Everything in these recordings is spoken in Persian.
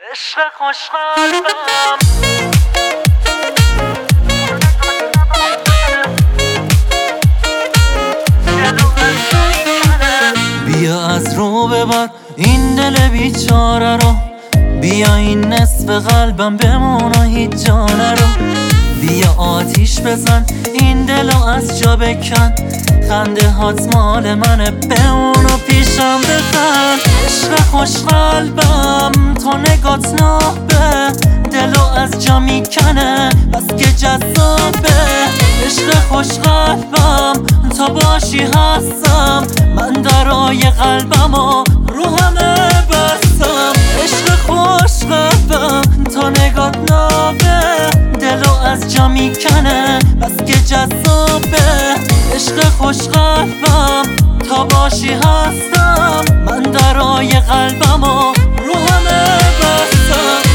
عشق خوشقلبم بیا از رو ببر این دل بیچاره رو، بیا این نصف قلبم بمونه هیچ جا نرو. بیا آتیش بزن این دلو از جا بکن، خنده هات مال منه بمون و پیشم بخند. عشق خوش قلبم تو نگات نابه، دلو از جا میکنه بس که جذابه. عشق خوش قلبم تا باشی هستم، من درای قلبم و رو همه بستم. عشق خوش قلبم تا نگات نابه، دلو از جا میکنه بس که جذابه. عشق خوش قلبم تا باشی هستم، من درای قلبم و رو همه بستم.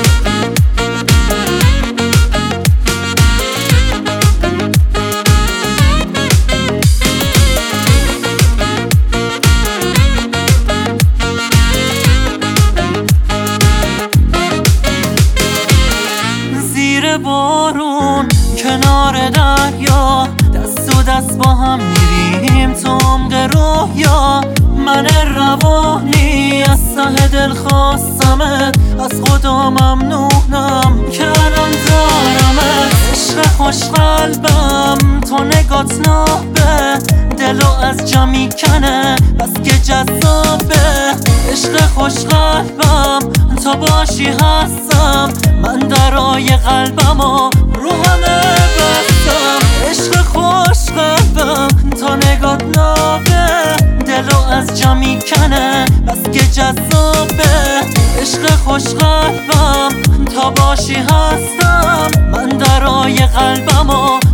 زیر بارون کنار دریا، دست و دست با هم میریم تو عمق رویا. من روانی از ته دل خواستمت، از خدا ممنونم که الان دارمت. عشق خوش قلبم تو نگات نابه، دلو از جا میکنه بس که جذابه. عشق خوش قلبم تا باشی هستم، من درای قلبم و رو همه بستم. عشق خوش قلبم تا نگات نابه، دلو از جا میکنه بس که جذابه. عشق خوش قلبم تا باشی هستم، من درای قلبم و